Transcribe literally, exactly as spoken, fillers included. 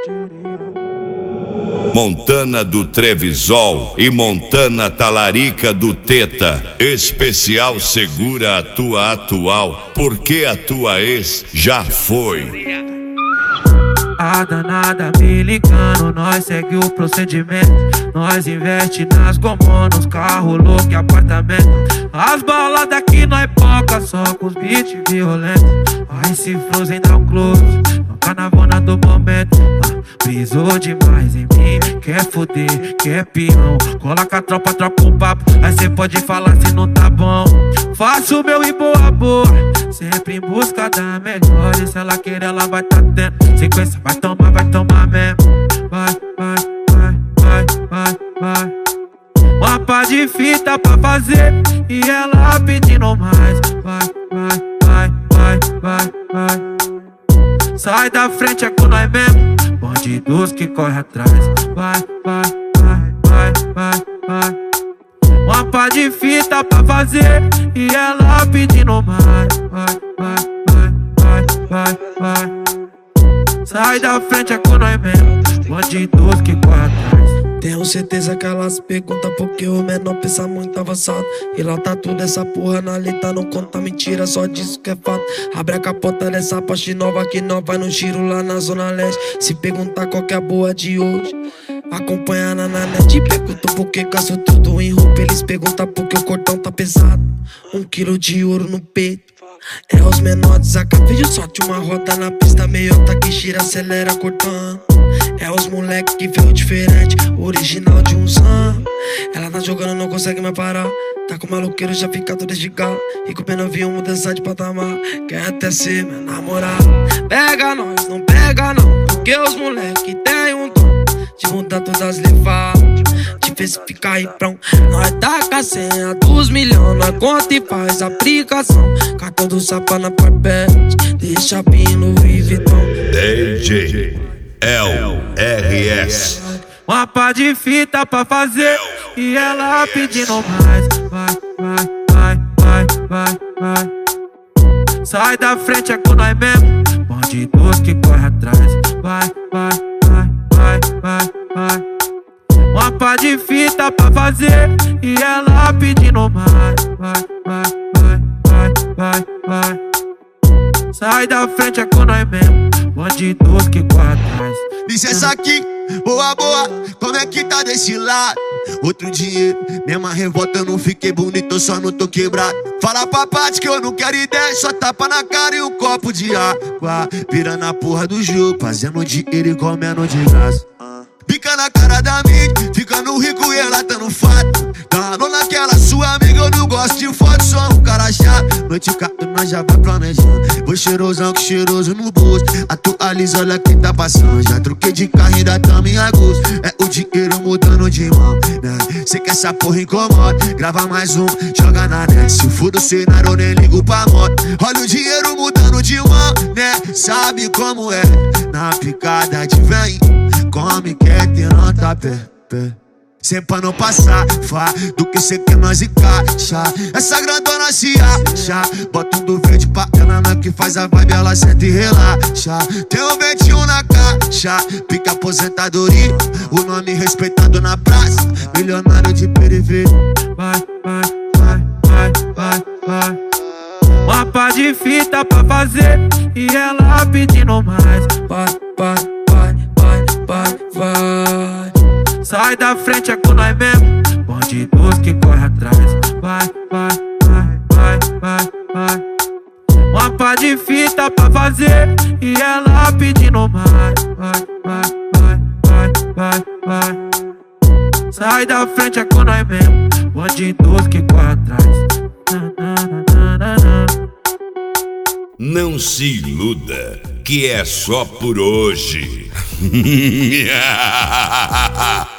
Montana do Trevisol e Montana Talarica do Teta. Especial segura a tua atual, porque a tua ex já foi. A danada me ligando, nós segue o procedimento. Nós investe nas gomonas, carro louco e apartamento. As baladas aqui nós poca, só com os beats violentos. Vai se Frozen dá um close, no carnavona do momento. ah, Brisou demais em mim, quer foder, quer peão. Coloca a tropa, troca um papo, aí cê pode falar se não tá bom. Faço o meu e boa boa, sempre em busca da melhor. E se ela querer, ela vai tá tendo. Sequência, vai tomar, vai tomar mesmo. Vai, vai, vai, vai, vai, vai. Uma pá de fita pra fazer e ela pedindo mais. Vai, vai, vai, vai, vai, vai. Sai da frente, é com nós mesmo. Bandidos que corre atrás. Vai, vai, vai, vai, vai, vai. Uma pá de fita pra fazer e ela pedindo mais. Vai, vai, vai, vai, vai, vai. Sai da frente, é com nós mesmo. Bandidos que corre atrás. Tenho certeza que elas perguntam porque o menor pensa muito avançado. E lá tá tudo essa porra na letra, não conta mentira, só disso que é fato. Abre a capota dessa parte nova que nós vai no giro lá na zona leste. Se perguntar qual que é a boa de hoje, acompanha na net. Perguntam por que gasto tudo em roupa, eles perguntam porque o cordão tá pesado. Um quilo de ouro no peito, é os menores, a vídeo sorte uma roda na pista, meiota que gira, acelera cortando. É os moleque que veio diferente, original de uns anos. Ela tá jogando, não consegue mais parar. Tá com maloqueiro, já fica todo de galo. E com pena avião, mudança de patamar. Quer até ser meu namorado. Pega nós, não pega não, porque os moleque tem um dom de mudar todas as levadas, de ver se fica aí pronto. Nós taca a senha dos milhões, nós conta e faz aplicação. Cartão do sapa na papete, deixa pino e Vitão. D J L R S. Uma pá de fita pra fazer e ela pedindo mais. Vai, vai, vai, vai, vai, vai. Sai da frente, é com nós mesmo. Bandidos que corre atrás. Vai, vai, vai, vai, vai, vai. Uma pá de fita pra fazer e ela pedindo mais. Vai, vai, vai, vai, vai, vai. Sai da frente, é com nós mesmo. Bandidos que corre atrás. Licença aqui, boa, boa, como é que tá desse lado? Outro dinheiro, mesma revolta, eu não fiquei bonito, eu só não tô quebrado. Fala pra parte que eu não quero ideia, só tapa na cara e um copo de água. Vira na porra do jogo, fazendo dinheiro e comendo de graça. Pica na cara da mídia, ficando rico e ela tá no fato. Dando naquela sua amiga, eu não gosto de foto, só um cara chato. Noite cato, nós já vai planejando. Vou cheirosão que cheiroso no bolso. Atualiza, olha quem tá passando. Já troquei de carro e ainda tamo em agosto. É o dinheiro mudando de mão, né? Cê quer essa porra incomoda, grava mais um, joga na net. Se for do cenário, eu nem ligo pra moto. Olha o dinheiro mudando de mão, né? Sabe como é, na picada de vem. Come, quer ter nota pé, pé. Sempre pra não passar, fá, do que cê quer nós encaixa. Essa grandona se acha, bota um do verde pra ela, na que faz a vibe, ela senta e relaxa. Tem um vinte e um na caixa, pica aposentadoria, o nome respeitado na praça, milionário de periferia. Vai, vai, vai, vai, vai, vai. Uma pá de fita pra fazer e ela pedindo mais. Vai, vai, vai, vai, vai, vai. Sai da frente, é com nós mesmo. Bandidos que corre atrás. Vai, vai, vai, vai, vai, vai. Uma pá de fita pra fazer e ela pedindo mais. Vai, vai, vai, vai, vai, vai. Sai da frente, é com nós mesmo. Bandidos que corre atrás. Não se iluda, que é só por hoje.